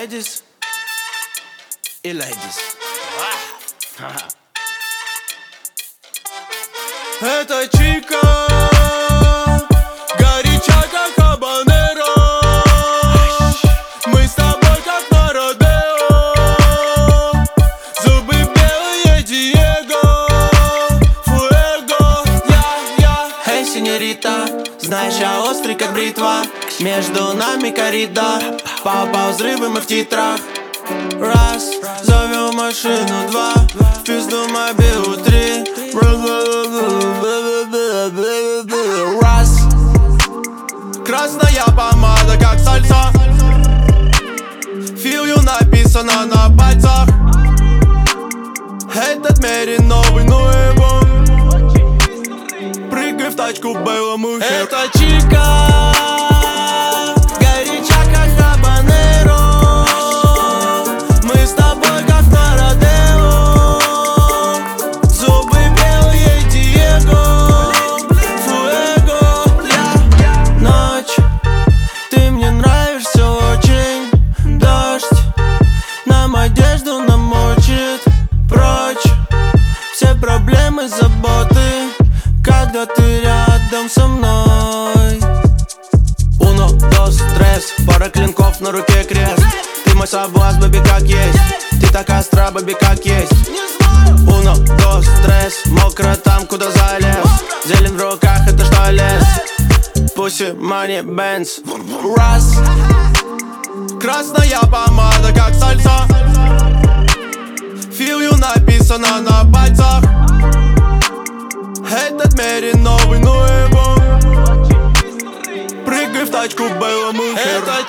ladies и ladies. Это чика, горяча как хабанеро. Мы с тобой как на родео. Зубы белые, Диего, фуэго. Я. Эй, сеньорита, знаешь, я острый как бритва. Между нами коридор, по взрывы мы в титрах. Раз, зовем машину, два, в пизду мобилу, три. Раз, красная помада, как сальса. Feel you написано на пальцах. Этот мерин новый, ну его. Прыгай в тачку, Бэйла Мухер. Это чика, горяча как хабанеро. Мы с тобой как на родео. Зубы белые, Диего, фуэго. Ночь, ты мне нравишься очень. Дождь нам одежду намочит. Прочь все проблемы, заботы, когда ты рядом со мной. Uno, dos, tres, пара клинков на руке крест. Ты мой соблазн, бэби, как есть. Ты так остра, бэби, как есть. Uno, dos, tres, мокро там, куда залез. Зелень в руках, это что, лес? Pussy, money, Benz. Раз, красная помада, как сальса. Feel you написано на пальцах. Этот мерин новый, ну его. Прыгай в тачку, Бэйла Мухер. Это